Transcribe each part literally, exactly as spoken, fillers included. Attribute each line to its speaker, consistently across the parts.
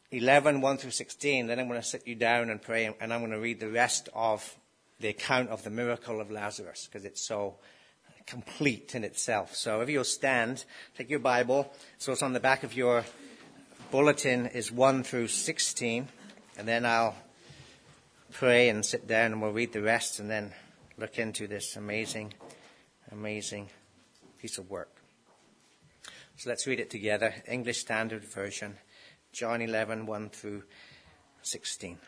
Speaker 1: eleven, one through sixteen. Then I'm going to sit you down and pray, and I'm going to read the rest of the account of the miracle of Lazarus, because it's so complete in itself. So if you'll stand, take your Bible. So it's on the back of your bulletin is one through sixteen. And then I'll pray and sit down and we'll read the rest and then look into this amazing, amazing piece of work. So let's read it together. English Standard Version, John eleven, one through sixteen.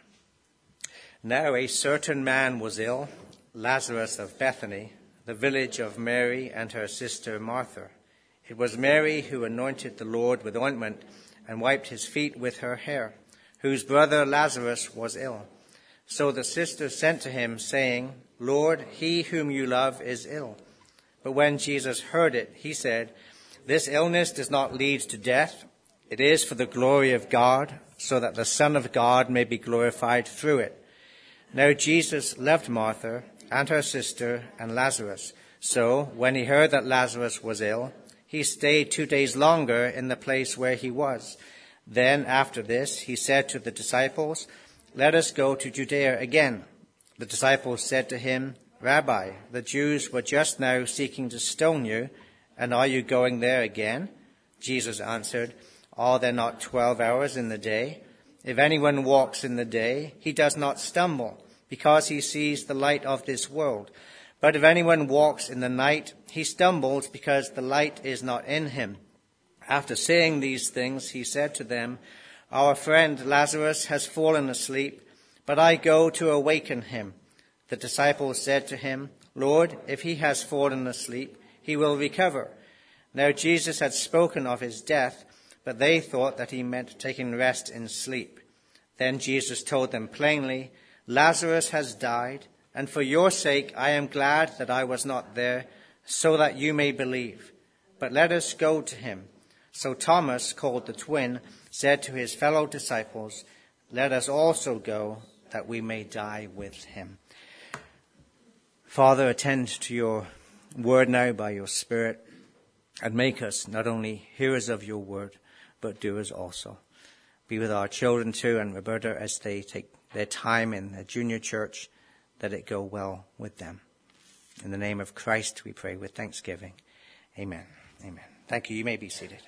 Speaker 1: Now a certain man was ill, Lazarus of Bethany, the village of Mary and her sister Martha. It was Mary who anointed the Lord with ointment and wiped his feet with her hair, whose brother Lazarus was ill. So the sisters sent to him, saying, Lord, he whom you love is ill. But when Jesus heard it, he said, This illness does not lead to death. It is for the glory of God, so that the Son of God may be glorified through it. Now Jesus loved Martha and her sister and Lazarus. So when he heard that Lazarus was ill, he stayed two days longer in the place where he was. Then after this, he said to the disciples, Let us go to Judea again. The disciples said to him, Rabbi, the Jews were just now seeking to stone you, and are you going there again? Jesus answered, Are there not twelve hours in the day? If anyone walks in the day, he does not stumble, because he sees the light of this world. But if anyone walks in the night, he stumbles, because the light is not in him. After saying these things, he said to them, Our friend Lazarus has fallen asleep, but I go to awaken him. The disciples said to him, Lord, if he has fallen asleep, he will recover. Now Jesus had spoken of his death, but they thought that he meant taking rest in sleep. Then Jesus told them plainly, Lazarus has died, and for your sake I am glad that I was not there, so that you may believe. But let us go to him. So Thomas, called the twin, said to his fellow disciples, Let us also go, that we may die with him. Father, attend to your word now by your Spirit, and make us not only hearers of your word, but doers also. Be with our children too, and Roberta as they take their time in the junior church, that it go well with them. In the name of Christ we pray with thanksgiving. Amen. Amen. Thank you. You may be seated.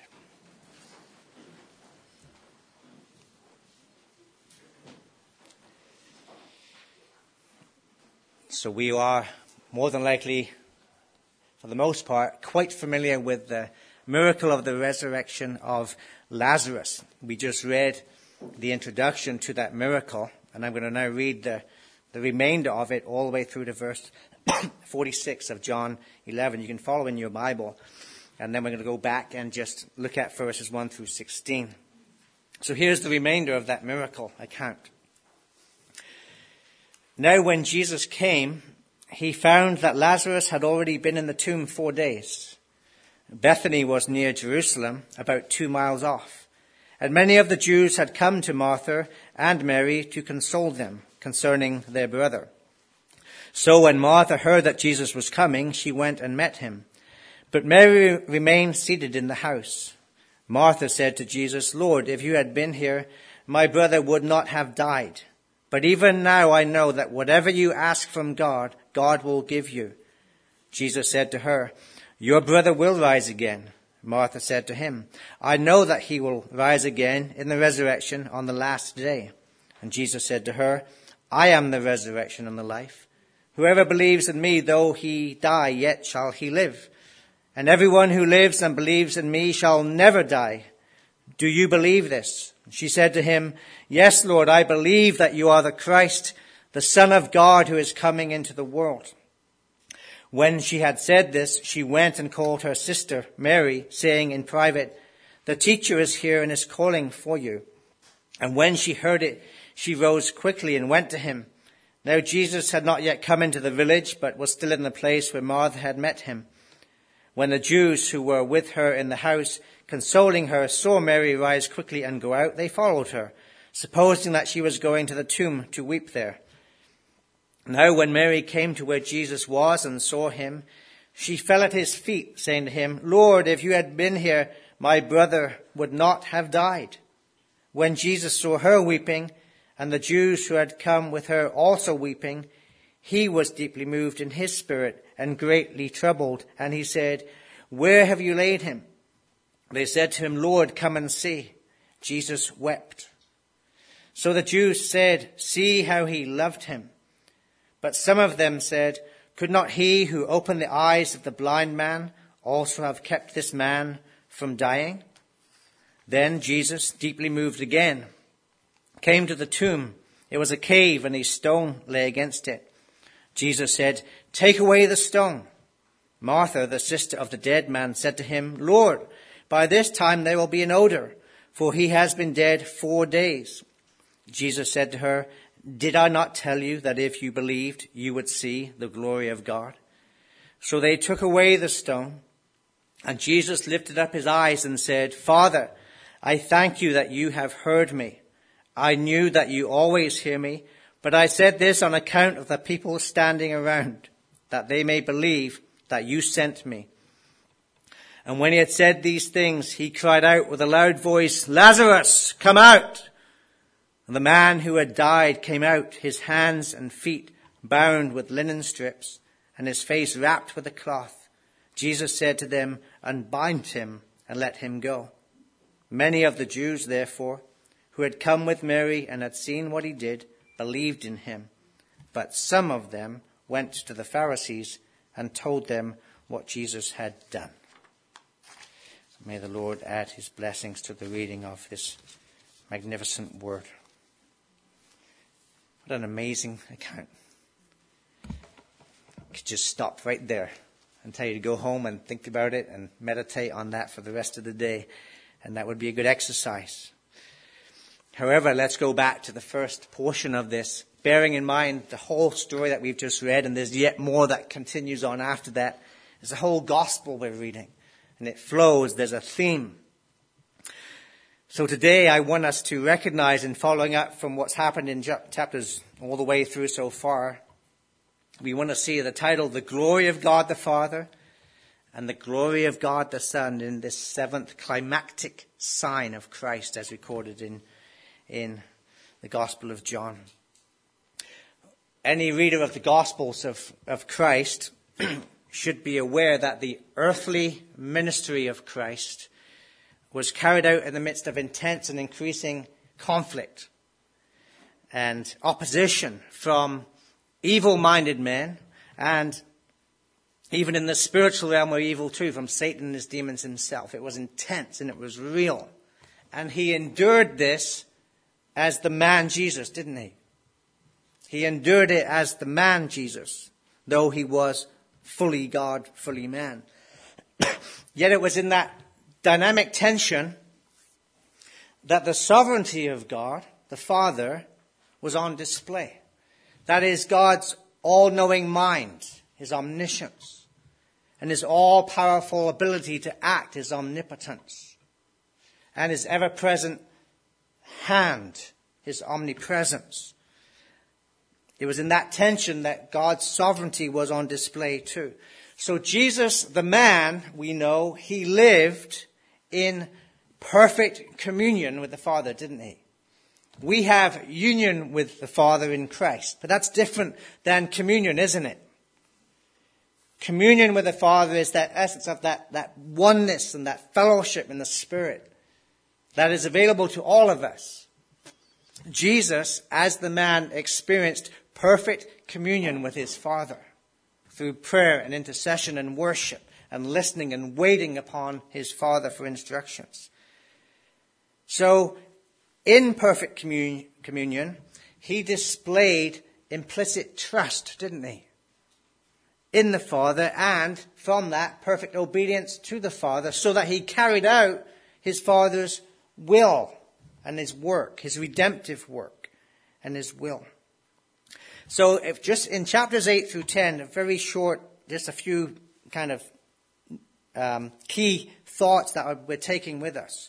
Speaker 1: So we are more than likely, for the most part, quite familiar with the miracle of the resurrection of Lazarus. We just read the introduction to that miracle, and I'm going to now read the, the remainder of it all the way through to verse forty-six of John eleven. You can follow in your Bible, and then we're going to go back and just look at verses one through sixteen. So here's the remainder of that miracle account. Now when Jesus came, he found that Lazarus had already been in the tomb four days. Bethany was near Jerusalem, about two miles off. And many of the Jews had come to Martha and Mary to console them concerning their brother. So when Martha heard that Jesus was coming, she went and met him. But Mary remained seated in the house. Martha said to Jesus, Lord, if you had been here, my brother would not have died. But even now I know that whatever you ask from God, God will give you. Jesus said to her, Your brother will rise again. Martha said to him, I know that he will rise again in the resurrection on the last day. And Jesus said to her, I am the resurrection and the life. Whoever believes in me, though he die, yet shall he live. And everyone who lives and believes in me shall never die. Do you believe this? She said to him, Yes, Lord, I believe that you are the Christ, the Son of God who is coming into the world. When she had said this, she went and called her sister Mary, saying in private, The teacher is here and is calling for you. And when she heard it, she rose quickly and went to him. Now Jesus had not yet come into the village, but was still in the place where Martha had met him. When the Jews who were with her in the house, consoling her, saw Mary rise quickly and go out, they followed her, supposing that she was going to the tomb to weep there. Now when Mary came to where Jesus was and saw him, she fell at his feet, saying to him, Lord, if you had been here, my brother would not have died. When Jesus saw her weeping, and the Jews who had come with her also weeping, he was deeply moved in his spirit and greatly troubled. And he said, "Where have you laid him?" They said to him, "Lord, come and see." Jesus wept. So the Jews said, "See how he loved him." But some of them said, "Could not he who opened the eyes of the blind man also have kept this man from dying?" Then Jesus, deeply moved again, came to the tomb. It was a cave, and a stone lay against it. Jesus said, "Take away the stone." Martha, the sister of the dead man, said to him, "Lord, by this time there will be an odor, for he has been dead four days." Jesus said to her, "Did I not tell you that if you believed, you would see the glory of God?" So they took away the stone, and Jesus lifted up his eyes and said, "Father, I thank you that you have heard me. I knew that you always hear me, but I said this on account of the people standing around, that they may believe that you sent me." And when he had said these things, he cried out with a loud voice, "Lazarus, come out!" And the man who had died came out, his hands and feet bound with linen strips, and his face wrapped with a cloth. Jesus said to them, "Unbind him and let him go." Many of the Jews, therefore, who had come with Mary and had seen what he did, believed in him. But some of them went to the Pharisees and told them what Jesus had done. May the Lord add his blessings to the reading of this magnificent word. What an amazing account. I could just stop right there and tell you to go home and think about it and meditate on that for the rest of the day. And that would be a good exercise. However, let's go back to the first portion of this, bearing in mind the whole story that we've just read, and there's yet more that continues on after that. There's a whole gospel we're reading, and it flows. There's a theme. So today I want us to recognize, in following up from what's happened in chapters all the way through so far, we want to see the title, "The Glory of God the Father and the Glory of God the Son," in this seventh climactic sign of Christ as recorded in, in the Gospel of John. Any reader of the Gospels of, of Christ should be aware that the earthly ministry of Christ was carried out in the midst of intense and increasing conflict and opposition from evil-minded men, and even in the spiritual realm were evil too, from Satan and his demons himself. It was intense and it was real. And he endured this as the man Jesus, didn't he? He endured it as the man Jesus, though he was fully God, fully man. Yet it was in that dynamic tension that the sovereignty of God, the Father, was on display. That is, God's all-knowing mind, his omniscience, and his all-powerful ability to act, his omnipotence, and his ever-present hand, his omnipresence. It was in that tension that God's sovereignty was on display too. So Jesus, the man, we know, he lived in perfect communion with the Father, didn't he? We have union with the Father in Christ, but that's different than communion, isn't it? Communion with the Father is that essence of that, that oneness and that fellowship in the Spirit that is available to all of us. Jesus, as the man, experienced perfect communion with his Father through prayer and intercession and worship and listening and waiting upon his Father for instructions. So, in perfect commun- communion, he displayed implicit trust, didn't he? In the Father, and from that, perfect obedience to the Father, so that he carried out his Father's will and his work, his redemptive work and his will. So if just in chapters eight through ten, a very short, just a few kind of um, key thoughts that we're taking with us.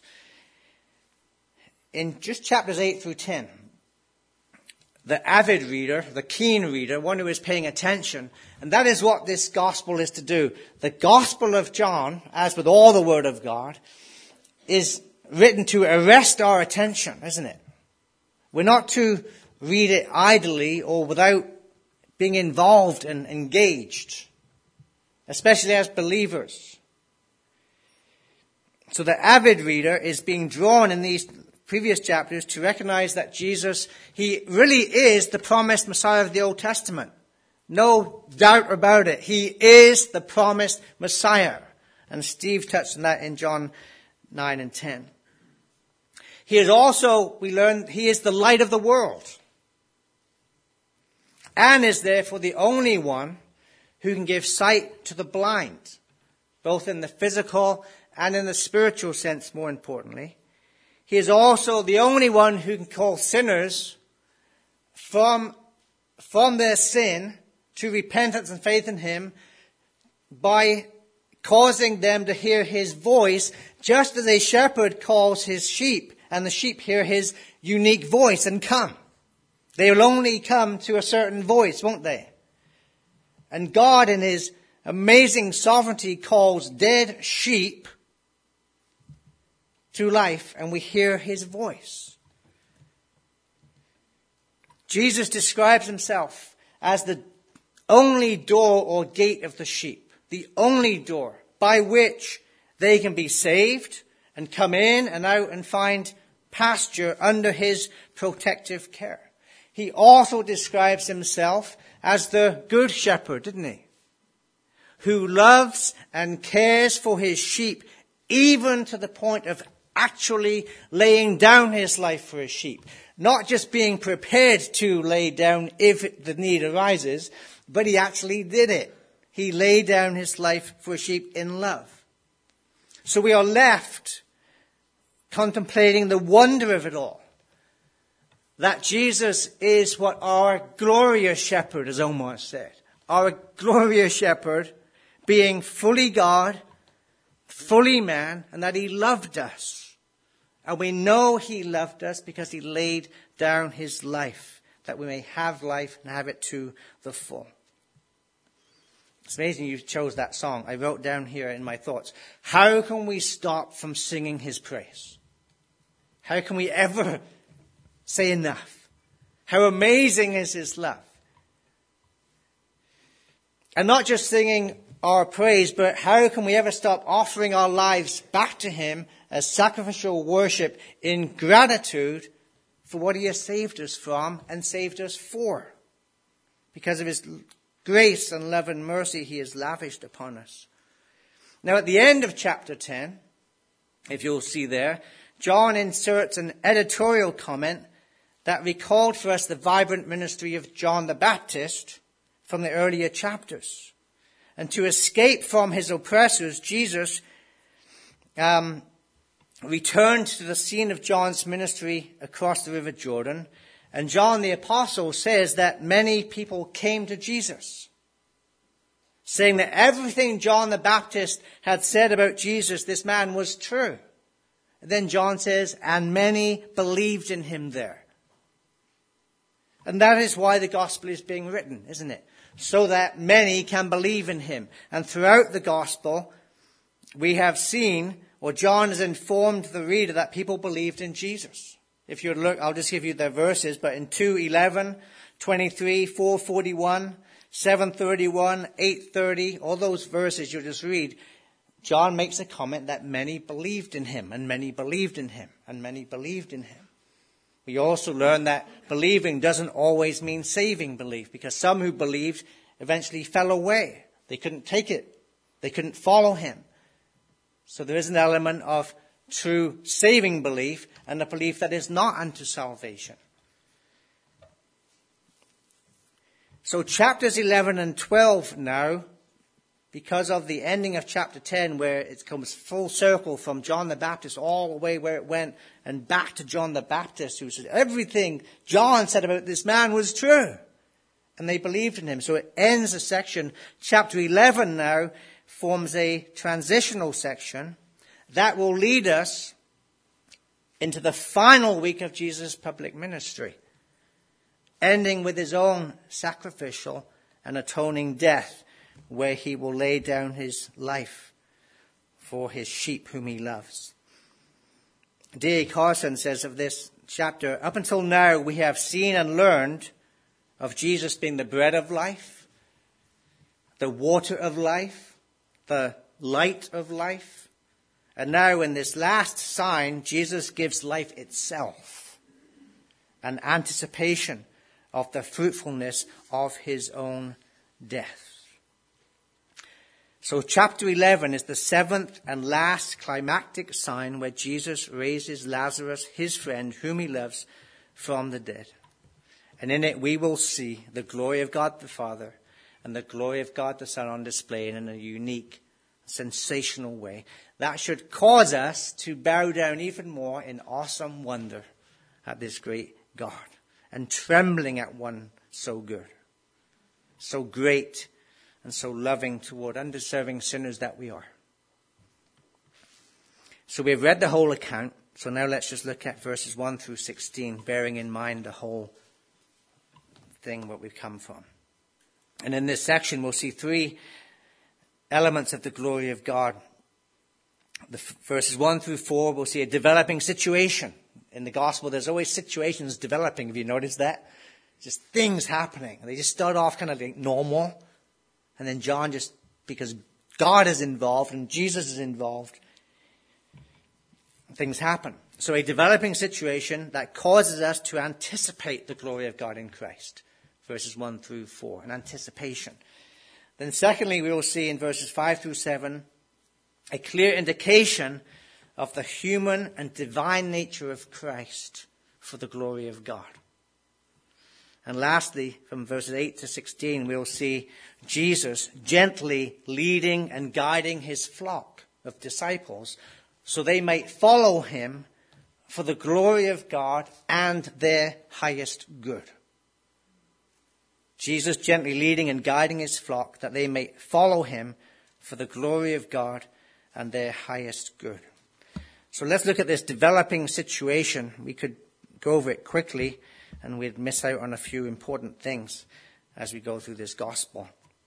Speaker 1: In just chapters eight through ten, the avid reader, the keen reader, one who is paying attention, and that is what this gospel is to do. The Gospel of John, as with all the Word of God, is written to arrest our attention, isn't it? We're not to read it idly or without being involved and engaged, especially as believers. So the avid reader is being drawn in these previous chapters to recognize that Jesus, he really is the promised Messiah of the Old Testament. No doubt about it. He is the promised Messiah. And Steve touched on that in John nine and ten. He is also, we learn, he is the light of the world. And is therefore the only one who can give sight to the blind, both in the physical and in the spiritual sense, more importantly. He is also the only one who can call sinners from, from their sin to repentance and faith in him by causing them to hear his voice, just as a shepherd calls his sheep, and the sheep hear his unique voice and come. They will only come to a certain voice, won't they? And God, in his amazing sovereignty, calls dead sheep to life, and we hear his voice. Jesus describes himself as the only door or gate of the sheep, the only door by which they can be saved and come in and out and find pasture under his protective care. He also describes himself as the good shepherd, didn't he? Who loves and cares for his sheep, even to the point of actually laying down his life for his sheep. Not just being prepared to lay down if the need arises, but he actually did it. He laid down his life for sheep in love. So we are left contemplating the wonder of it all. That Jesus is what our glorious shepherd, as Omar said. Our glorious shepherd, being fully God, fully man, and that he loved us. And we know he loved us because he laid down his life, that we may have life and have it to the full. It's amazing you chose that song. I wrote down here in my thoughts, how can we stop from singing his praise? How can we ever say enough? How amazing is his love? And not just singing our praise, but how can we ever stop offering our lives back to him as sacrificial worship in gratitude for what he has saved us from and saved us for? Because of his grace and love and mercy he has lavished upon us. Now at the end of chapter ten, if you'll see there, John inserts an editorial comment that recalled for us the vibrant ministry of John the Baptist from the earlier chapters. And to escape from his oppressors, Jesus um, returned to the scene of John's ministry across the River Jordan. And John the Apostle says that many people came to Jesus, saying that everything John the Baptist had said about Jesus, this man, was true. And then John says, and many believed in him there. And that is why the gospel is being written, isn't it? So that many can believe in him. And throughout the gospel, we have seen, or John has informed the reader, that people believed in Jesus. If you look, I'll just give you the verses, but in two eleven, twenty-three, four forty-one, seven thirty-one, eight thirty, all those verses you'll just read, John makes a comment that many believed in him, and many believed in him, and many believed in him. We also learn that believing doesn't always mean saving belief, because some who believed eventually fell away. They couldn't take it. They couldn't follow him. So there is an element of true saving belief and a belief that is not unto salvation. So chapters eleven and twelve now, because of the ending of chapter ten, where it comes full circle from John the Baptist all the way where it went and back to John the Baptist, who said everything John said about this man was true. And they believed in him. So it ends a section. Chapter eleven now forms a transitional section that will lead us into the final week of Jesus' public ministry, ending with his own sacrificial and atoning death, where he will lay down his life for his sheep whom he loves. D A Carson says of this chapter, up until now we have seen and learned of Jesus being the bread of life, the water of life, the light of life. And now in this last sign, Jesus gives life itself, an anticipation of the fruitfulness of his own death. So chapter eleven is the seventh and last climactic sign where Jesus raises Lazarus, his friend, whom he loves, from the dead. And in it we will see the glory of God the Father and the glory of God the Son on display in a unique, sensational way. That should cause us to bow down even more in awesome wonder at this great God and trembling at one so good, so great, and so loving toward undeserving sinners that we are. So we've read the whole account. So now let's just look at verses one through sixteen, bearing in mind the whole thing where we've come from. And in this section, we'll see three elements of the glory of God. The f- verses one through four, we'll see a developing situation. In the gospel, there's always situations developing. Have you noticed that? Just things happening. They just start off kind of like normal. And then John just, because God is involved and Jesus is involved, things happen. So a developing situation that causes us to anticipate the glory of God in Christ. Verses one through four, an anticipation. Then secondly, we will see in verses five through seven, a clear indication of the human and divine nature of Christ for the glory of God. And lastly, from verses eight to sixteen, we'll see Jesus gently leading and guiding his flock of disciples so they might follow him for the glory of God and their highest good. Jesus gently leading and guiding his flock that they may follow him for the glory of God and their highest good. So let's look at this developing situation. We could go over it quickly and we'd miss out on a few important things as we go through this gospel.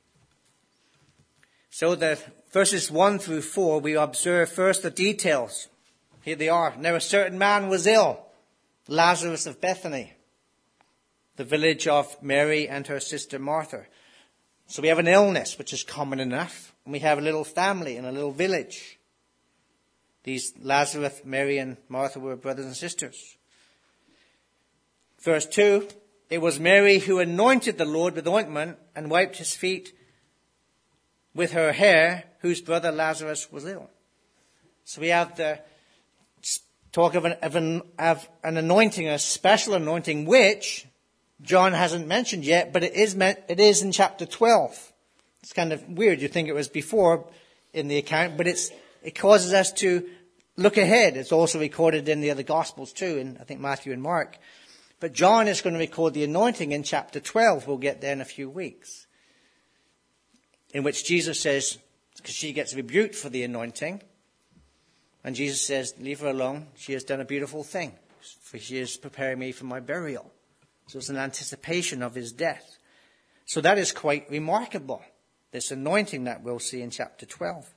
Speaker 1: So the verses one through four, we observe first the details. Here they are. Now a certain man was ill, Lazarus of Bethany, the village of Mary and her sister Martha. So we have an illness, which is common enough. And we have a little family in a little village. These Lazarus, Mary, and Martha were brothers and sisters. Verse two, it was Mary who anointed the Lord with ointment and wiped his feet with her hair, whose brother Lazarus was ill. So we have the talk of an, of an, of an anointing, a special anointing, which John hasn't mentioned yet, but it is meant, it is in chapter twelve. It's kind of weird. You think it was before in the account, but it's it causes us to look ahead. It's also recorded in the other Gospels too, in I think Matthew and Mark. But John is going to record the anointing in chapter twelve. We'll get there in a few weeks. In which Jesus says, because she gets rebuked for the anointing, and Jesus says, leave her alone. She has done a beautiful thing, for she is preparing me for my burial. So it's an anticipation of his death. So that is quite remarkable, this anointing that we'll see in chapter twelve.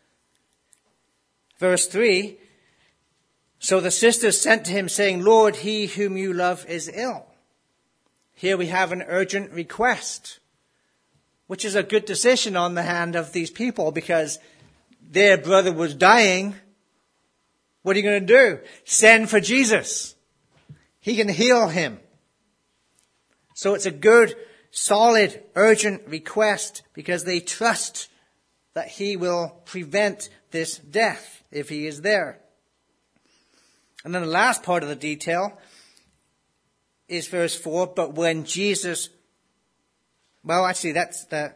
Speaker 1: Verse three, so the sisters sent to him saying, Lord, he whom you love is ill. Here we have an urgent request, which is a good decision on the hand of these people because their brother was dying. What are you going to do? Send for Jesus. He can heal him. So it's a good, solid, urgent request because they trust that he will prevent this death if he is there. And then the last part of the detail is verse four, but when Jesus, well, actually that's the,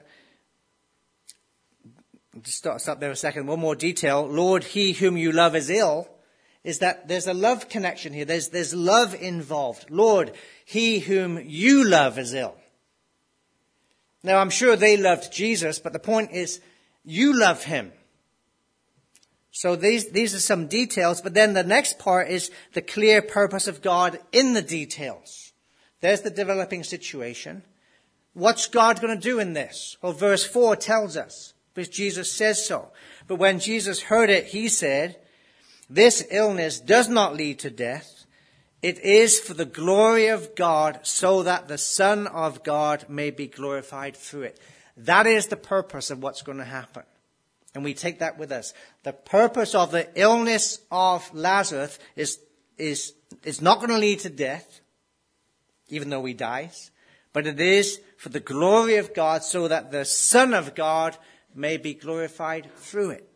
Speaker 1: just stop, stop there a second, one more detail. Lord, he whom you love is ill, is that there's a love connection here. There's, there's love involved. Lord, he whom you love is ill. Now, I'm sure they loved Jesus, but the point is, you love him. So these, these are some details, but then the next part is the clear purpose of God in the details. There's the developing situation. What's God going to do in this? Well, verse four tells us, because Jesus says so. But when Jesus heard it, he said, this illness does not lead to death. It is for the glory of God, so that the Son of God may be glorified through it. That is the purpose of what's going to happen. And we take that with us. The purpose of the illness of Lazarus is, is, is not going to lead to death, even though he dies. But it is for the glory of God, so that the Son of God may be glorified through it.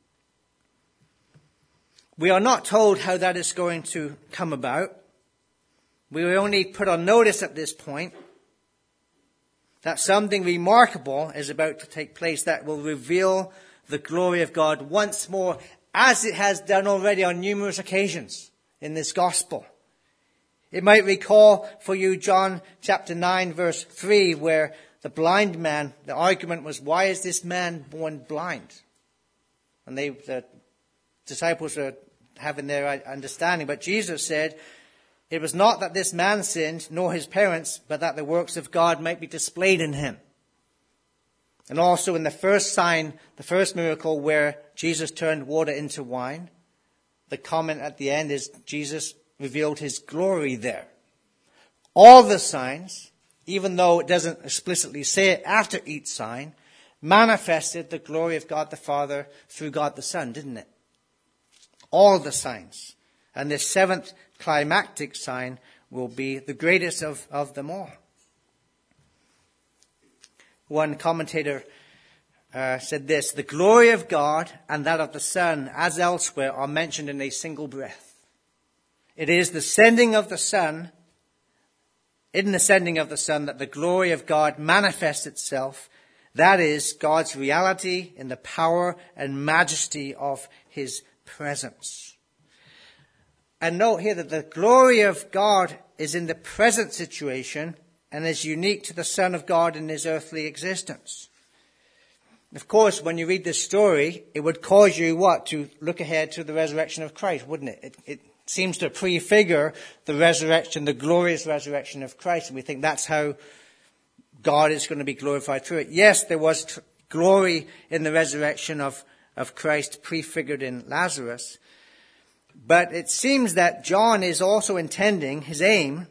Speaker 1: We are not told how that is going to come about. We were only put on notice at this point that something remarkable is about to take place that will reveal the glory of God once more, as it has done already on numerous occasions in this gospel. It might recall for you John chapter nine verse three, where the blind man, the argument was, why is this man born blind? And they, the disciples were having their understanding. But Jesus said, it was not that this man sinned, nor his parents, but that the works of God might be displayed in him. And also in the first sign, the first miracle where Jesus turned water into wine, the comment at the end is Jesus revealed his glory there. All the signs, even though it doesn't explicitly say it after each sign, manifested the glory of God the Father through God the Son, didn't it? All the signs. And the seventh climactic sign will be the greatest of, of them all. One commentator uh, said this, the glory of God and that of the Son, as elsewhere, are mentioned in a single breath. It is the sending of the Son, in the sending of the Son, that the glory of God manifests itself. That is God's reality in the power and majesty of his presence. And note here that the glory of God is in the present situation and is unique to the Son of God in his earthly existence. Of course, when you read this story, it would cause you what? To look ahead to the resurrection of Christ, wouldn't it? It, it seems to prefigure the resurrection, the glorious resurrection of Christ. And we think that's how God is going to be glorified through it. Yes, there was t- glory in the resurrection of of Christ prefigured in Lazarus. But it seems that John is also intending, his aim,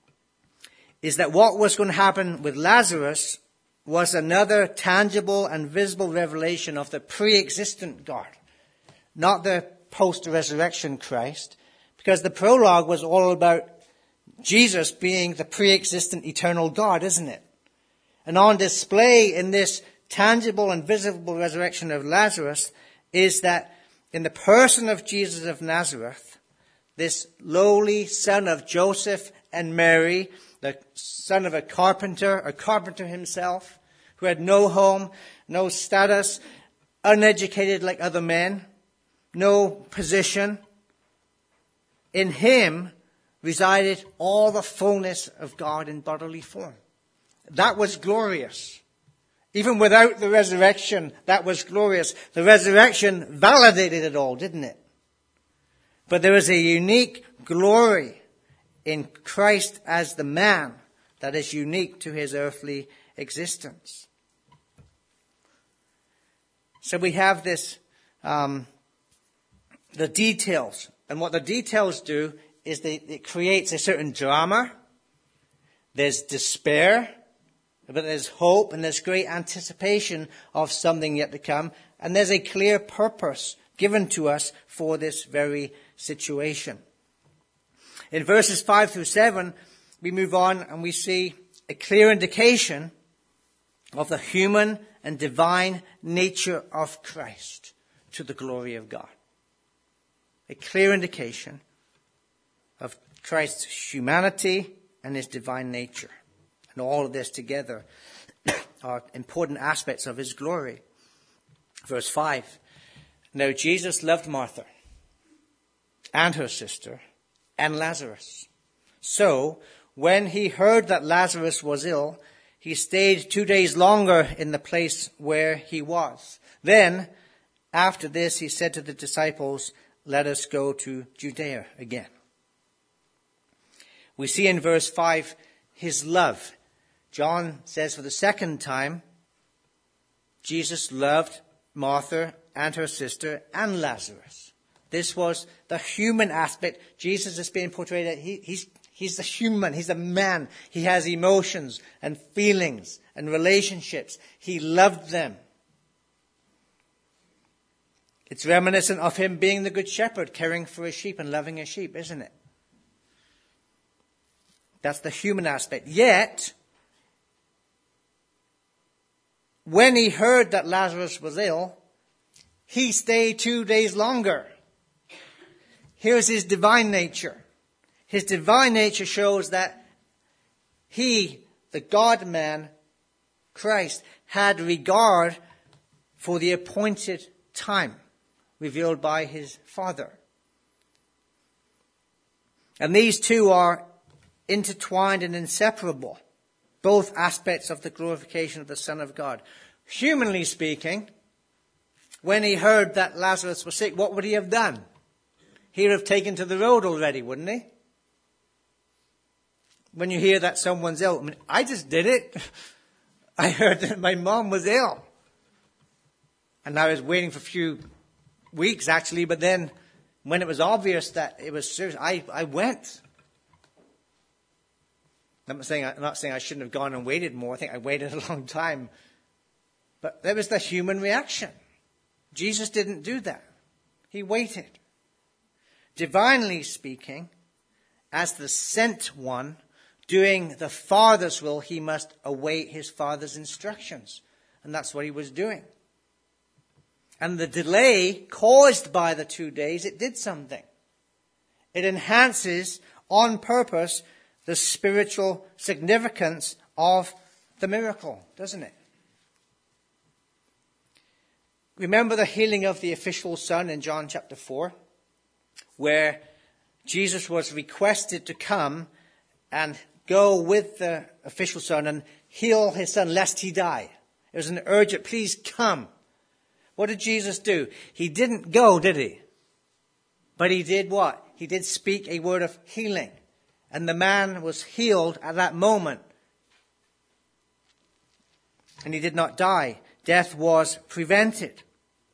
Speaker 1: is that what was going to happen with Lazarus was another tangible and visible revelation of the pre-existent God, not the post-resurrection Christ, because the prologue was all about Jesus being the pre-existent eternal God, isn't it? And on display in this tangible and visible resurrection of Lazarus is that in the person of Jesus of Nazareth, this lowly son of Joseph and Mary, the son of a carpenter, a carpenter himself, who had no home, no status, uneducated like other men, no position, in him resided all the fullness of God in bodily form. That was glorious. Even without the resurrection, that was glorious. The resurrection validated it all, didn't it? But there is a unique glory in Christ as the man that is unique to his earthly existence. So we have this, um, the details. And what the details do is they, it creates a certain drama. There's despair. But there's hope and there's great anticipation of something yet to come. And there's a clear purpose given to us for this very situation. In verses five through seven, we move on and we see a clear indication of the human and divine nature of Christ to the glory of God. A clear indication of Christ's humanity and his divine nature. And all of this together are important aspects of his glory. Verse five. Now Jesus loved Martha and her sister and Lazarus. So when he heard that Lazarus was ill, he stayed two days longer in the place where he was. Then, after this, he said to the disciples, let us go to Judea again. We see in verse five his love. John says for the second time, Jesus loved Martha and her sister and Lazarus. This was the human aspect. Jesus is being portrayed that he, he's, he's the human. He's a man. He has emotions and feelings and relationships. He loved them. It's reminiscent of him being the good shepherd, caring for his sheep and loving his sheep, isn't it? That's the human aspect. Yet, when he heard that Lazarus was ill, he stayed two days longer. Here's his divine nature. His divine nature shows that he, the God-man, Christ, had regard for the appointed time revealed by his Father. And these two are intertwined and inseparable, both aspects of the glorification of the Son of God. Humanly speaking, when he heard that Lazarus was sick, what would he have done? He would have taken to the road already, wouldn't he? When you hear that someone's ill, I mean, I just did it. I heard that my mom was ill. And I was waiting for a few weeks, actually, but then when it was obvious that it was serious, I, I went. I'm not saying, I'm not saying I shouldn't have gone and waited more. I think I waited a long time. But that was the human reaction. Jesus didn't do that. He waited. Divinely speaking, as the sent one, doing the Father's will, he must await his Father's instructions. And that's what he was doing. And the delay caused by the two days, it did something. It enhances on purpose the spiritual significance of the miracle, doesn't it? Remember the healing of the official son in John chapter four, where Jesus was requested to come and go with the official son and heal his son lest he die. It was an urgent, please come. What did Jesus do? He didn't go, did he? But he did what? He did speak a word of healing. And the man was healed at that moment. And he did not die. Death was prevented.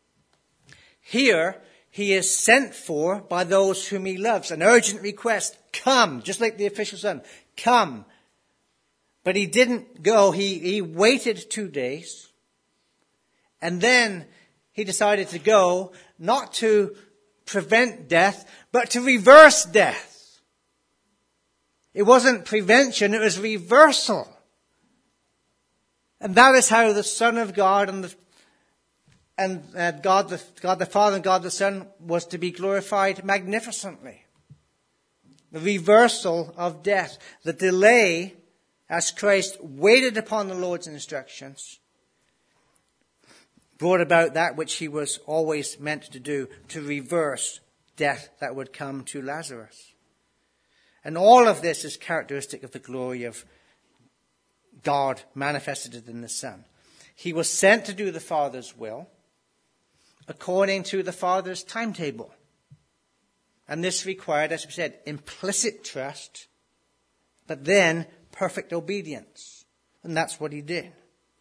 Speaker 1: Here, he is sent for by those whom he loves. An urgent request. Come. Just like the official son. Come. But he didn't go. He, he waited two days. And then he decided to go, not to prevent death, but to reverse death. It wasn't prevention, it was reversal. And that is how the Son of God and the and uh, God the God the Father and God the Son was to be glorified magnificently. The reversal of death, the delay as Christ waited upon the Lord's instructions, brought about that which he was always meant to do, to reverse death that would come to Lazarus. And all of this is characteristic of the glory of God manifested in the Son. He was sent to do the Father's will according to the Father's timetable. And this required, as we said, implicit trust, but then perfect obedience. And that's what he did.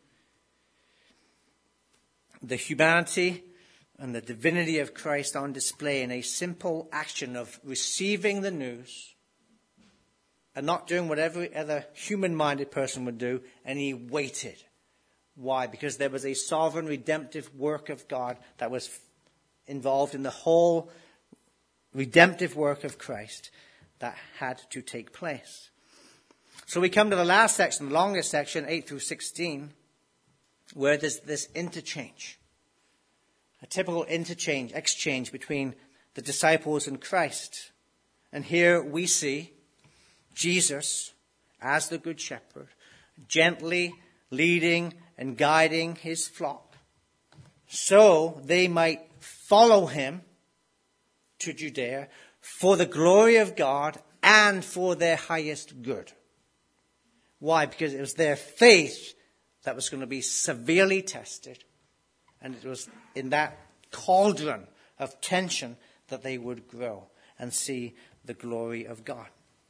Speaker 1: The humanity and the divinity of Christ on display in a simple action of receiving the news and not doing what every other human-minded person would do, and he waited. Why? Because there was a sovereign redemptive work of God that was involved in the whole redemptive work of Christ that had to take place. So we come to the last section, the longest section, eight through sixteen, where there's this interchange. A typical interchange, exchange between the disciples and Christ. And here we see Jesus, as the Good Shepherd, gently leading and guiding his flock, so they might follow him to Judea for the glory of God and for their highest good. Why? Because it was their faith that was going to be severely tested, and it was in that cauldron of tension that they would grow and see the glory of God.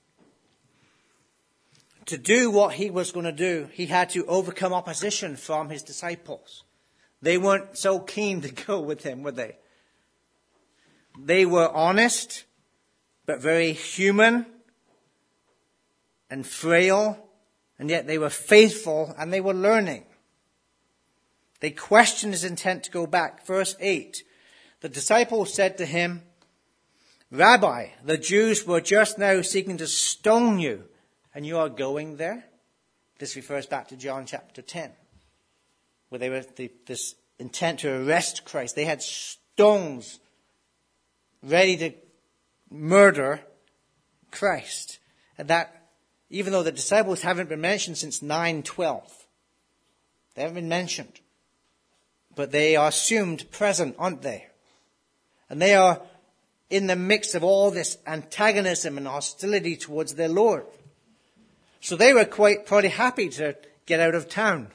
Speaker 1: To do what he was going to do, he had to overcome opposition from his disciples. They weren't so keen to go with him, were they? They were honest, but very human and frail, and yet they were faithful and they were learning. They questioned his intent to go back. Verse eight, the disciples said to him, Rabbi, the Jews were just now seeking to stone you, and you are going there? This refers back to John chapter ten, where they were the, this intent to arrest Christ. They had stones ready to murder Christ. And that, even though the disciples haven't been mentioned since nine twelve, they haven't been mentioned, but they are assumed present, aren't they? And they are in the mix of all this antagonism and hostility towards their Lord. So they were quite probably happy to get out of town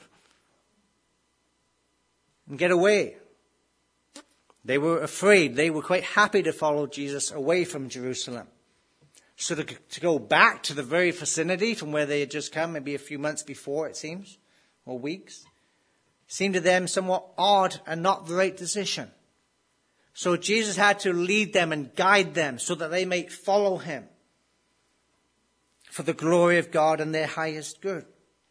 Speaker 1: and get away. They were afraid. They were quite happy to follow Jesus away from Jerusalem. So to, to go back to the very vicinity from where they had just come, maybe a few months before, it seems, or weeks, seemed to them somewhat odd and not the right decision. So Jesus had to lead them and guide them so that they might follow him for the glory of God and their highest good.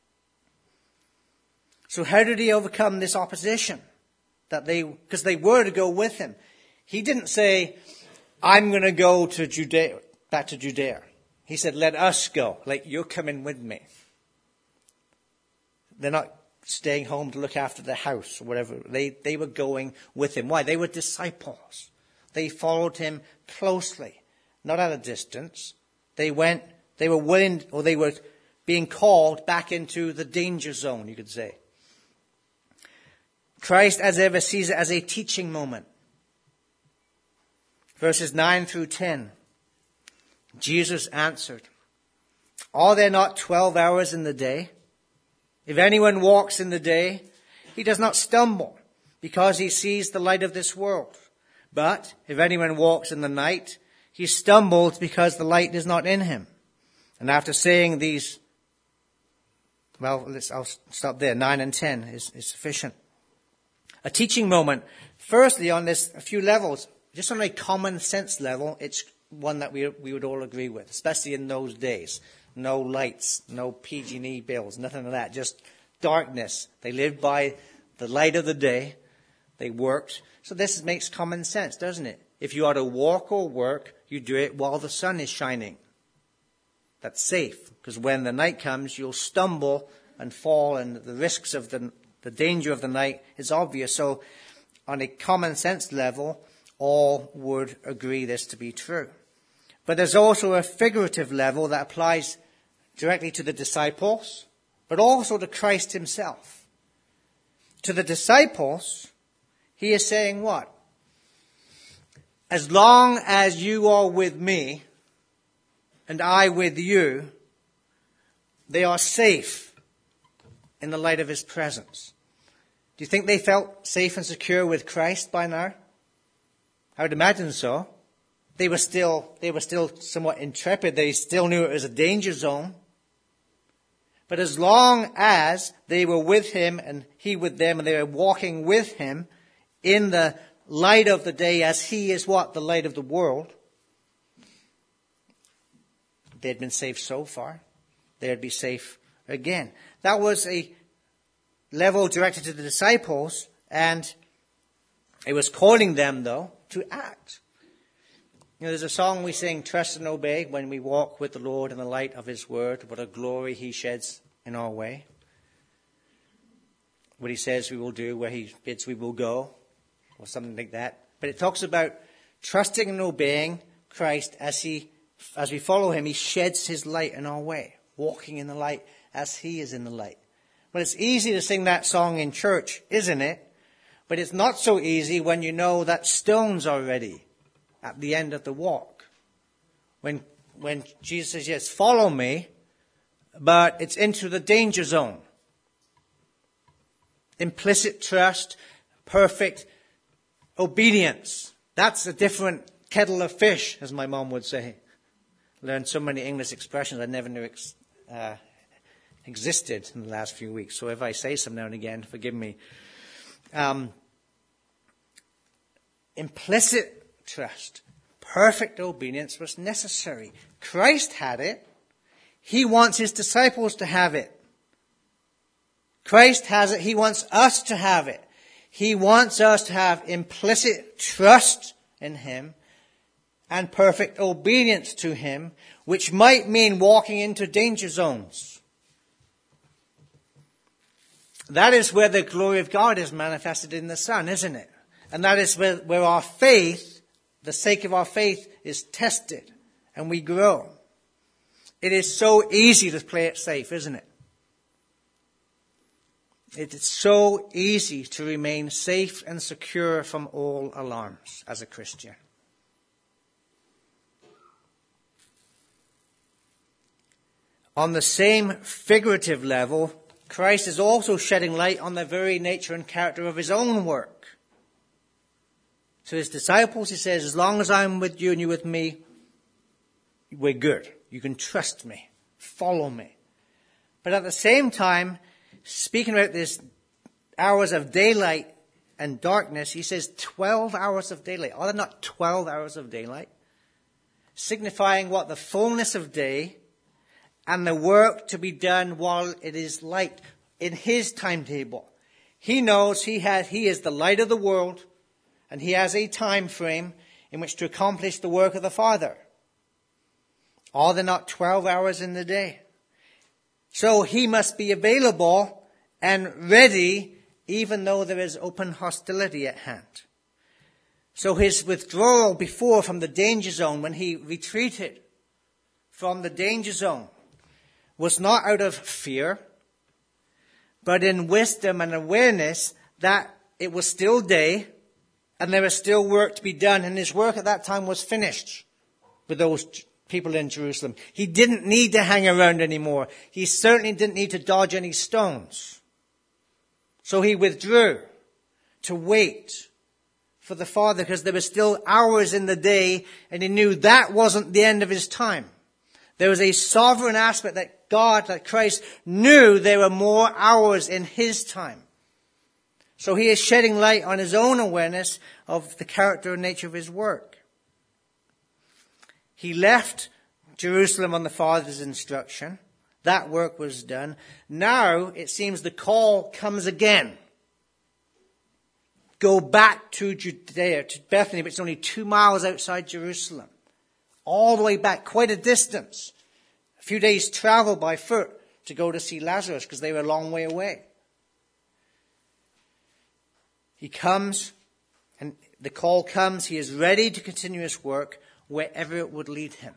Speaker 1: So how did he overcome this opposition? That they, because they were to go with him. He didn't say, I'm going to go to Judea, back to Judea. He said, let us go. Like, you're coming with me. They're not staying home to look after the house or whatever. They, they were going with him. Why? They were disciples. They followed him closely, not at a distance. They went, they were willing, or they were being called back into the danger zone, you could say. Christ, as ever, sees it as a teaching moment. Verses nine through ten. Jesus answered, are there not twelve hours in the day? If anyone walks in the day, he does not stumble, because he sees the light of this world. But if anyone walks in the night, he stumbles because the light is not in him. And after saying these, well, let's, I'll stop there. Nine and ten is, is sufficient. A teaching moment. Firstly, on this, a few levels, just on a common sense level, it's one that we we would all agree with, especially in those days. No lights, no P G and E bills, nothing of that, just darkness. They lived by the light of the day. They worked. So this makes common sense, doesn't it? If you are to walk or work, you do it while the sun is shining. That's safe, because when the night comes, you'll stumble and fall, and the risks of the The danger of the night is obvious. So on a common sense level, all would agree this to be true. But there's also a figurative level that applies directly to the disciples, but also to Christ himself. To the disciples, he is saying what? As long as you are with me and I with you, they are safe in the light of his presence. Do you think they felt safe and secure with Christ by now? I would imagine so. They were still, they were still somewhat intrepid. They still knew it was a danger zone. But as long as they were with him and he with them, and they were walking with him in the light of the day, as he is what? The light of the world. They had been safe so far. They would be safe again. That was a level directed to the disciples, and it was calling them, though, to act. You know, there's a song we sing, trust and obey, when we walk with the Lord in the light of his word. What a glory he sheds in our way. What he says we will do, where he bids we will go, or something like that. But it talks about trusting and obeying Christ as he, as we follow him. He sheds his light in our way, walking in the light as he is in the light. Well, it's easy to sing that song in church, isn't it? But it's not so easy when you know that stones are ready at the end of the walk. When, when Jesus says, yes, follow me, but it's into the danger zone. Implicit trust, perfect obedience. That's a different kettle of fish, as my mom would say. Learned so many English expressions I never knew ex- uh, existed in the last few weeks. So if I say some now and again, forgive me. Um, implicit trust. Perfect obedience was necessary. Christ had it. He wants his disciples to have it. Christ has it. He wants us to have it. He wants us to have implicit trust in him and perfect obedience to him, which might mean walking into danger zones. That is where the glory of God is manifested in the Son, isn't it? And that is where, where our faith, the sake of our faith, is tested and we grow. It is so easy to play it safe, isn't it? It is so easy to remain safe and secure from all alarms as a Christian. On the same figurative level, Christ is also shedding light on the very nature and character of his own work. To his disciples, he says, as long as I'm with you and you with me, we're good. You can trust me. Follow me. But at the same time, speaking about this hours of daylight and darkness, he says twelve hours of daylight. Are there not twelve hours of daylight? Signifying what? The fullness of day and the work to be done while it is light in his timetable. He knows he has, he is the light of the world, and he has a time frame in which to accomplish the work of the Father. Are there not twelve hours in the day? So he must be available and ready, even though there is open hostility at hand. So his withdrawal before from the danger zone, when he retreated from the danger zone, was not out of fear, but in wisdom and awareness that it was still day and there was still work to be done. And his work at that time was finished with those people in Jerusalem. He didn't need to hang around anymore. He certainly didn't need to dodge any stones. So he withdrew to wait for the Father, because there were still hours in the day, and he knew that wasn't the end of his time. There was a sovereign aspect that God, that Christ knew there were more hours in his time. So he is shedding light on his own awareness of the character and nature of his work. He left Jerusalem on the Father's instruction. That work was done. Now it seems the call comes again. Go back to Judea, to Bethany, but it's only two miles outside Jerusalem. All the way back, quite a distance. A few days' travel by foot to go to see Lazarus, because they were a long way away. He comes, and the call comes. He is ready to continue his work wherever it would lead him.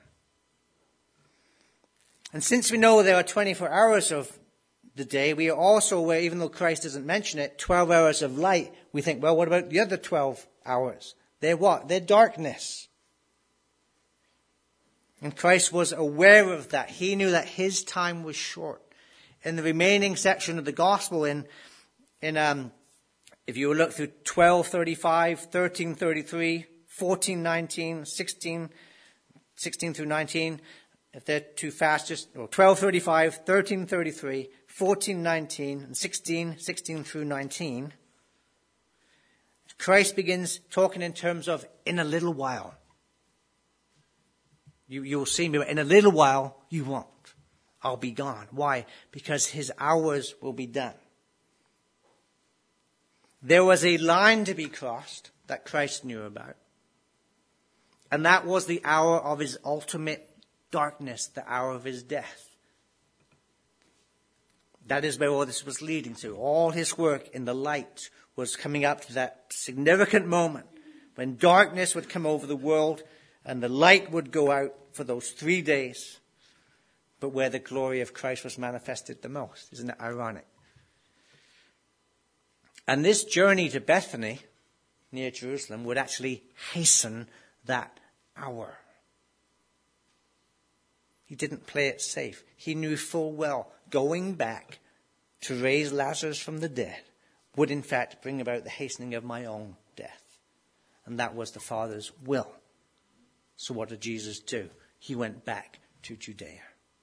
Speaker 1: And since we know there are twenty-four hours of the day, we are also aware, even though Christ doesn't mention it, twelve hours of light. We think, well, what about the other twelve hours? They're what? They're darkness. And Christ was aware of that. He knew that his time was short. In the remaining section of the gospel, in, in um, if you look through twelve thirty-five, thirteen thirty-three, fourteen nineteen, sixteen, sixteen through nineteen, if they're too fast, just oh, twelve thirty-five, thirteen thirty-three, fourteen nineteen, and sixteen, sixteen through nineteen, Christ begins talking in terms of in a little while. You, you'll see me, but in a little while you won't. I'll be gone. Why? Because his hours will be done. There was a line to be crossed that Christ knew about. And that was the hour of his ultimate darkness, the hour of his death. That is where all this was leading to. All his work in the light was coming up to that significant moment when darkness would come over the world and the light would go out for those three days, but where the glory of Christ was manifested the most. Isn't it ironic? And this journey to Bethany, near Jerusalem, would actually hasten that hour. He didn't play it safe. He knew full well going back to raise Lazarus from the dead would in fact bring about the hastening of my own death. And that was the Father's will. So what did Jesus do? He went back to Judea.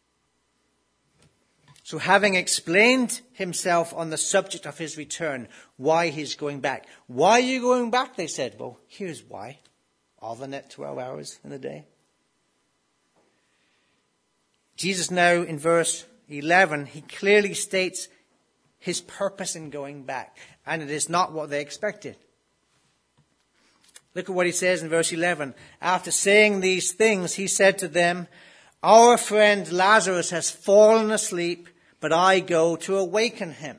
Speaker 1: So having explained himself on the subject of his return, why he's going back. Why are you going back? They said. Well, here's why. Other than that, twelve hours in a day. Jesus now in verse eleven, he clearly states his purpose in going back. And it is not what they expected. Look at what he says in verse eleven. After saying these things, he said to them, our friend Lazarus has fallen asleep, but I go to awaken him.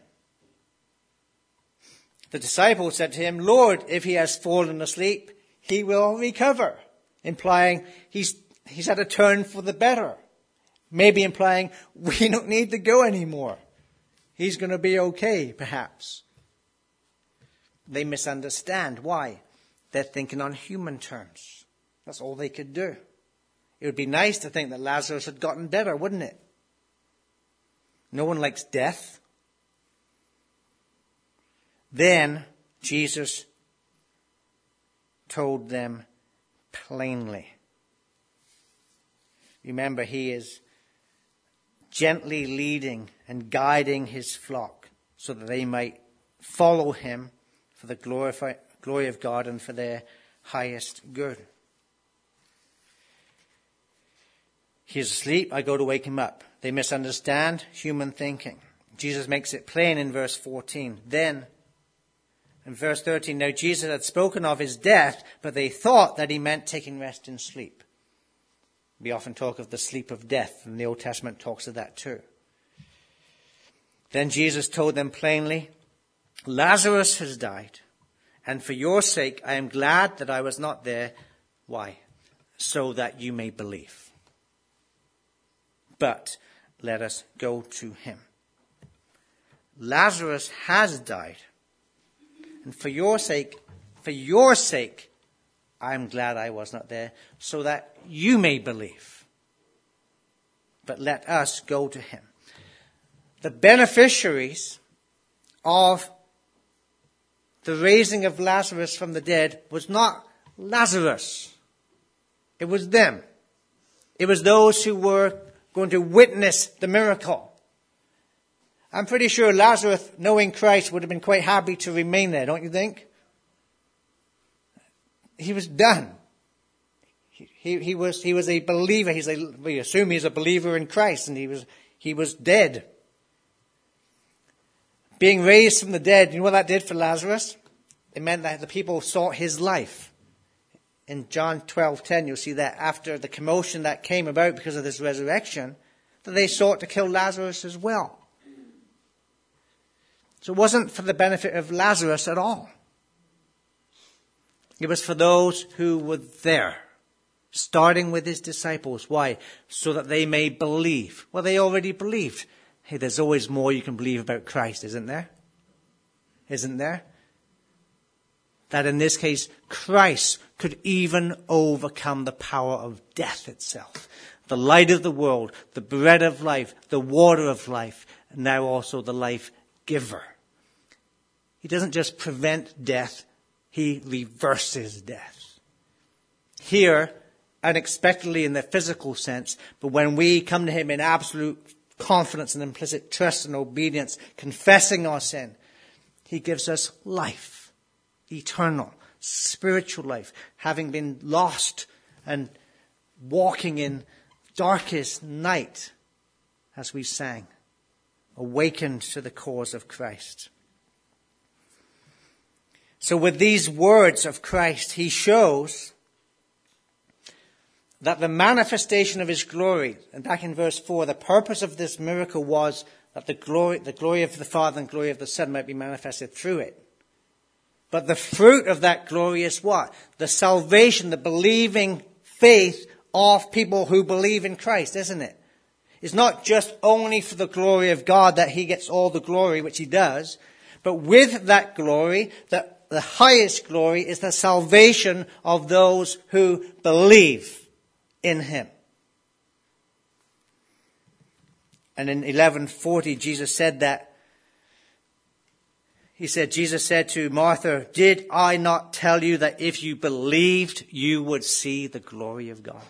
Speaker 1: The disciples said to him, Lord, if he has fallen asleep, he will recover. Implying he's, he's had a turn for the better. Maybe implying we don't need to go anymore. He's going to be okay, perhaps. They misunderstand. Why? They're thinking on human terms. That's all they could do. It would be nice to think that Lazarus had gotten better, wouldn't it? No one likes death. Then Jesus told them plainly. Remember, he is gently leading and guiding his flock so that they might follow him for the glorify, glory of God and for their highest good. He is asleep, I go to wake him up. They misunderstand human thinking. Jesus makes it plain in verse fourteen. Then, in verse thirteen, now Jesus had spoken of his death, but they thought that he meant taking rest in sleep. We often talk of the sleep of death, and the Old Testament talks of that too. Then Jesus told them plainly, Lazarus has died, and for your sake I am glad that I was not there. Why? So that you may believe. But let us go to him. Lazarus has died, and for your sake, for your sake, I am glad I was not there, so that you may believe. But let us go to him. The beneficiaries of the raising of Lazarus from the dead was not Lazarus. It was them. It was those who were going to witness the miracle. I'm pretty sure Lazarus, knowing Christ, would have been quite happy to remain there, don't you think? He was done. He, he, he was he was a believer. He's a, we assume he's a believer in Christ, and he was he was dead. Being raised from the dead, you know what that did for Lazarus? It meant that the people sought his life. In John twelve ten, you'll see that after the commotion that came about because of this resurrection, that they sought to kill Lazarus as well. So it wasn't for the benefit of Lazarus at all. It was for those who were there, starting with his disciples. Why? So that they may believe. Well, they already believed. Hey, there's always more you can believe about Christ, isn't there? Isn't there? That in this case, Christ could even overcome the power of death itself. The light of the world, the bread of life, the water of life, and now also the life giver. He doesn't just prevent death, he reverses death. Here, unexpectedly in the physical sense, but when we come to him in absolute confidence and implicit trust and obedience, confessing our sin, he gives us life, eternal, spiritual life, having been lost and walking in darkest night, as we sang, awakened to the cause of Christ. So with these words of Christ, he shows that the manifestation of his glory, and back in verse four, the purpose of this miracle was that the glory, the glory of the Father and glory of the Son might be manifested through it. But the fruit of that glory is what? The salvation, the believing faith of people who believe in Christ, isn't it? It's not just only for the glory of God that he gets all the glory, which he does, but with that glory, the, the highest glory is the salvation of those who believe in him. And in eleven forty, Jesus said that. He said, Jesus said to Martha, did I not tell you that if you believed, you would see the glory of God?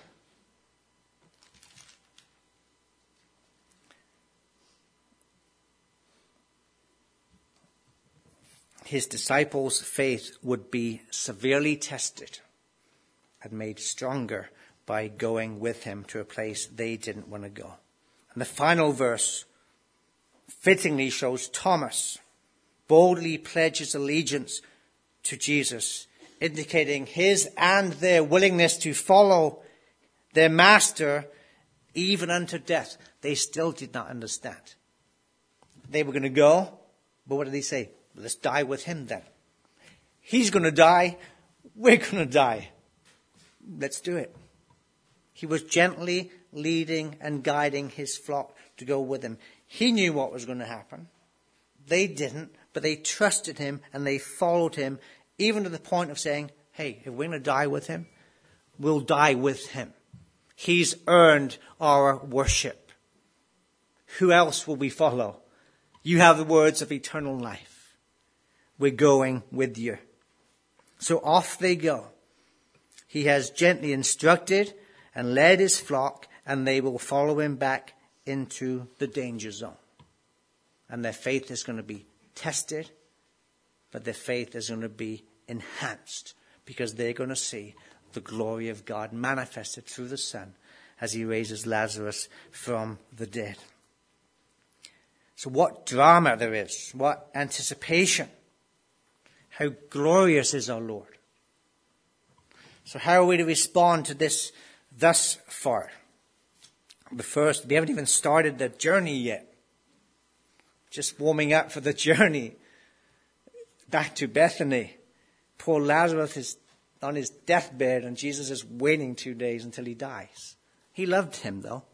Speaker 1: His disciples' faith would be severely tested and made stronger by going with him to a place they didn't want to go. And the final verse fittingly shows Thomas boldly pledges allegiance to Jesus, indicating his and their willingness to follow their master even unto death. They still did not understand. They were going to go, but what did he say? Let's die with him then. He's going to die. We're going to die. Let's do it. He was gently leading and guiding his flock to go with him. He knew what was going to happen. They didn't, but they trusted him and they followed him, even to the point of saying, hey, if we're going to die with him, we'll die with him. He's earned our worship. Who else will we follow? You have the words of eternal life. We're going with you. So off they go. He has gently instructed and led his flock, and they will follow him back into the danger zone. And their faith is going to be tested, but their faith is going to be enhanced because they're going to see the glory of God manifested through the Son as he raises Lazarus from the dead. So what drama there is, what anticipation. How glorious is our Lord. So how are we to respond to this thus far? The first, we haven't even started the journey yet. Just warming up for the journey back to Bethany. Poor Lazarus is on his deathbed and Jesus is waiting two days until he dies. He loved him though.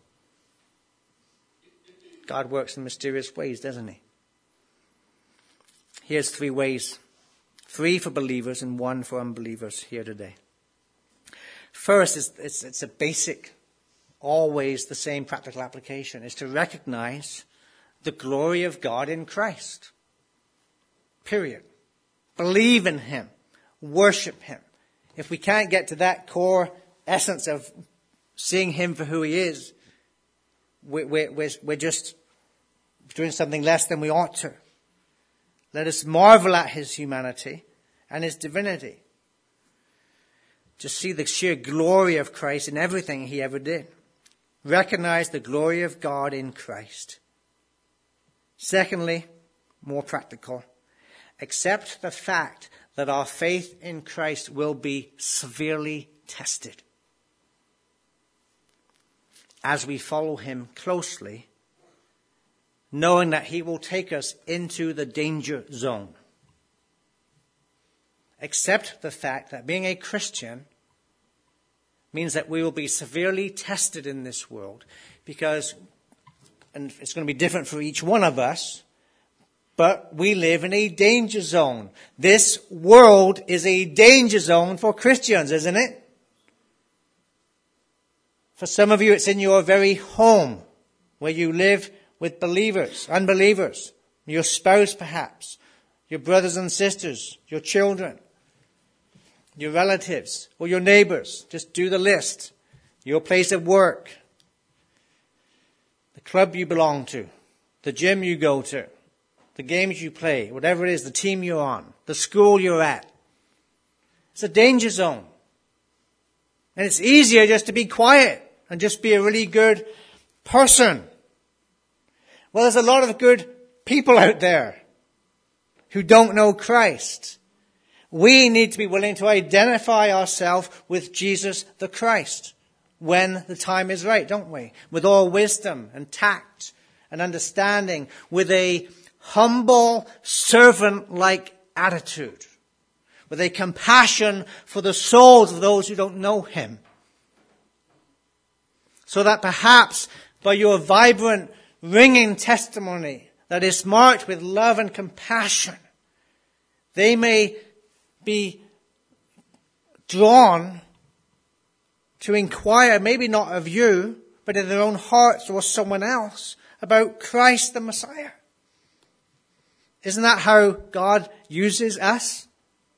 Speaker 1: God works in mysterious ways, doesn't he? Here's three ways. Three for believers and one for unbelievers here today. First, is it's, it's a basic, always the same practical application, is to recognize the glory of God in Christ. Period. Believe in him. Worship him. If we can't get to that core essence of seeing him for who he is, we're, we're, we're just doing something less than we ought to. Let us marvel at his humanity and his divinity. To see the sheer glory of Christ in everything he ever did. Recognize the glory of God in Christ. Secondly, more practical, accept the fact that our faith in Christ will be severely tested. As we follow him closely, knowing that he will take us into the danger zone. Accept the fact that being a Christian means that we will be severely tested in this world because, and it's going to be different for each one of us, but we live in a danger zone. This world is a danger zone for Christians, isn't it? For some of you, it's in your very home where you live with believers, unbelievers, your spouse perhaps, your brothers and sisters, your children, your relatives, or your neighbors. Just do the list. Your place of work, the club you belong to, the gym you go to, the games you play, whatever it is, the team you're on, the school you're at. It's a danger zone. And it's easier just to be quiet and just be a really good person. Well, there's a lot of good people out there who don't know Christ. We need to be willing to identify ourselves with Jesus the Christ when the time is right, don't we? With all wisdom and tact and understanding, with a humble, servant-like attitude, with a compassion for the souls of those who don't know him. So that perhaps by your vibrant, ringing testimony that is marked with love and compassion, they may be drawn to inquire, maybe not of you, but in their own hearts or someone else, about Christ the Messiah. Isn't that how God uses us?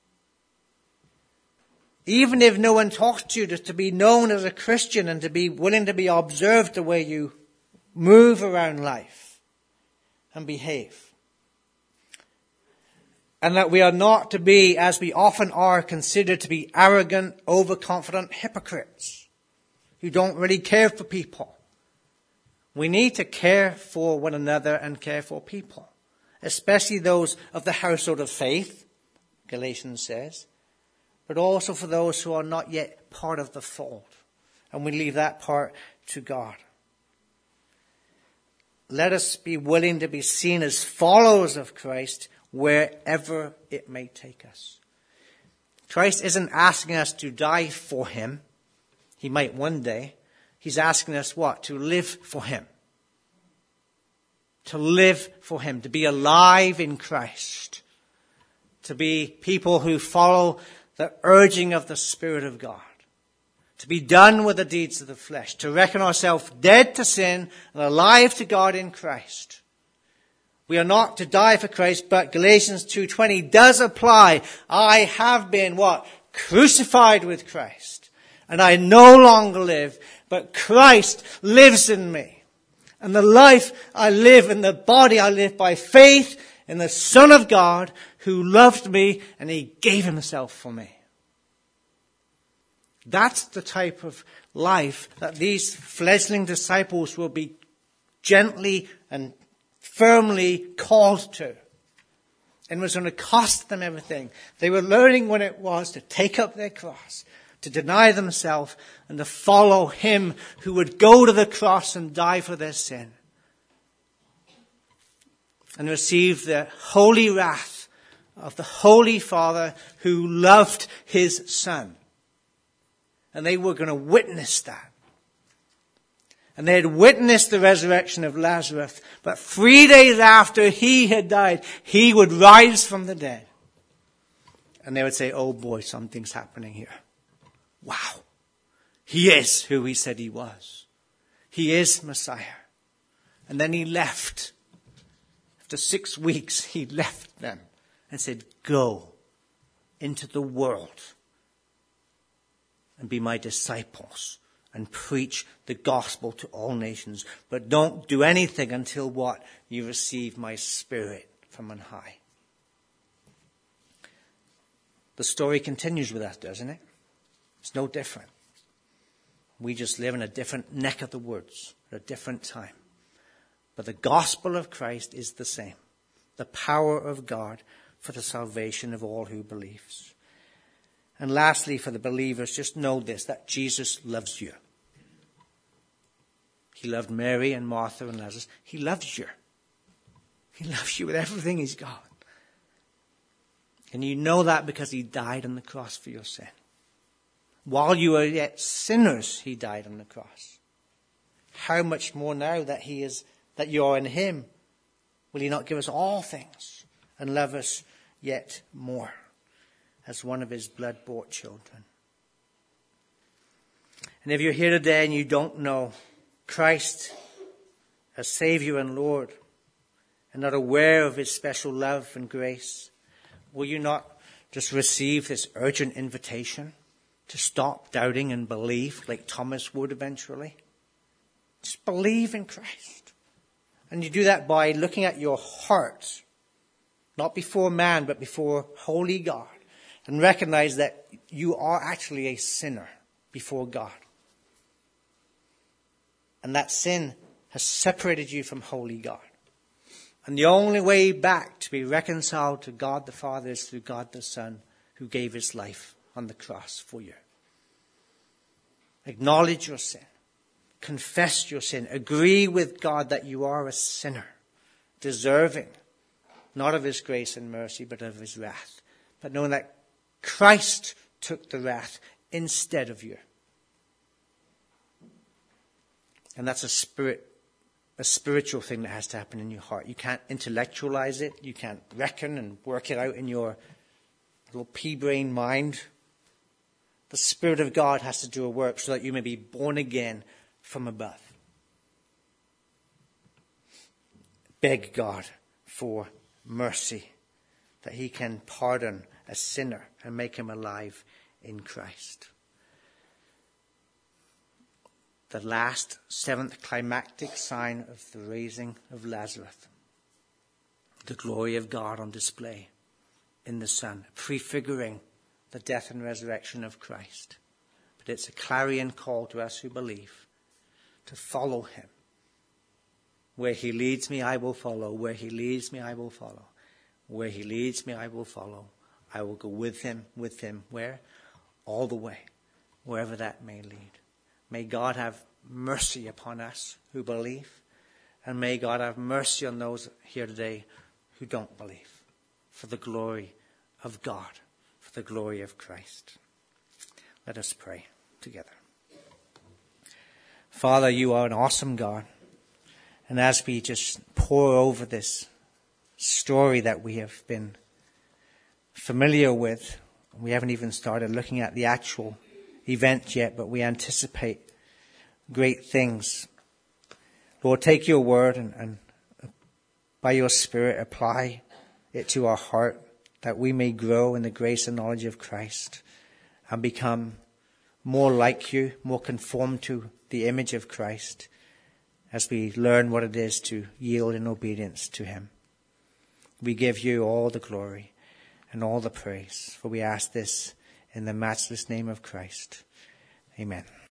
Speaker 1: Even if no one talks to you, just to be known as a Christian and to be willing to be observed the way you move around life and behave. And that we are not to be, as we often are, considered to be arrogant, overconfident hypocrites who don't really care for people. We need to care for one another and care for people, especially those of the household of faith, Galatians says, but also for those who are not yet part of the fold. And we leave that part to God. Let us be willing to be seen as followers of Christ wherever it may take us. Christ isn't asking us to die for him. He might one day. He's asking us what? To live for him. To live for him. To be alive in Christ. To be people who follow the urging of the Spirit of God. To be done with the deeds of the flesh. To reckon ourselves dead to sin and alive to God in Christ. We are not to die for Christ, but Galatians two twenty does apply. I have been what? Crucified with Christ. And I no longer live, but Christ lives in me. And the life I live in the body I live by faith in the Son of God who loved me and he gave himself for me. That's the type of life that these fledgling disciples will be gently and firmly called to. And it was going to cost them everything. They were learning what it was to take up their cross, to deny themselves, and to follow him who would go to the cross and die for their sin. And receive the holy wrath of the Holy Father who loved his Son. And they were going to witness that. And they had witnessed the resurrection of Lazarus. But three days after he had died, he would rise from the dead. And they would say, oh boy, something's happening here. Wow. He is who he said he was. He is Messiah. And then he left. After six weeks, he left them and said, go into the world and be my disciples. And preach the gospel to all nations. But don't do anything until what? You receive my Spirit from on high. The story continues with us, doesn't it? It's no different. We just live in a different neck of the woods at a different time. But the gospel of Christ is the same. The power of God for the salvation of all who believes. And lastly, for the believers, just know this, that Jesus loves you. He loved Mary and Martha and Lazarus. He loves you. He loves you with everything he's got. And you know that because he died on the cross for your sin. While you were yet sinners, he died on the cross. How much more now that he is, that you are in him, will he not give us all things and love us yet more? As one of his blood-bought children. And if you're here today and you don't know Christ as Savior and Lord, and not aware of his special love and grace, will you not just receive this urgent invitation to stop doubting and believe like Thomas would eventually? Just believe in Christ. And you do that by looking at your heart, not before man, but before holy God. And recognize that you are actually a sinner before God. And that sin has separated you from holy God. And the only way back to be reconciled to God the Father is through God the Son, who gave his life on the cross for you. Acknowledge your sin. Confess your sin. Agree with God that you are a sinner, deserving not of his grace and mercy, but of his wrath. But knowing that Christ took the wrath instead of you. And that's a spirit, a spiritual thing that has to happen in your heart. You can't intellectualize it. You can't reckon and work it out in your little pea-brain mind. The Spirit of God has to do a work so that you may be born again from above. Beg God for mercy, that he can pardon a sinner and make him alive in Christ. The last, seventh climactic sign of the raising of Lazarus. The glory of God on display. in the Son, prefiguring the death and resurrection of Christ. But it's a clarion call to us who believe to follow him. Where he leads me, I will follow. Where he leads me, I will follow. Where he leads me, I will follow. I will go with him, with him. Where? All the way, wherever that may lead. May God have mercy upon us who believe. And may God have mercy on those here today who don't believe. For the glory of God, for the glory of Christ. Let us pray together. Father, you are an awesome God. And as we just pour over this story that we have been familiar with, we haven't even started looking at the actual event yet, but we anticipate great things. Lord, take your word and, and by your Spirit apply it to our heart, that we may grow in the grace and knowledge of Christ and become more like you, more conformed to the image of Christ as we learn what it is to yield in obedience to him. We give you all the glory and all the praise, for we ask this in the matchless name of Christ. Amen.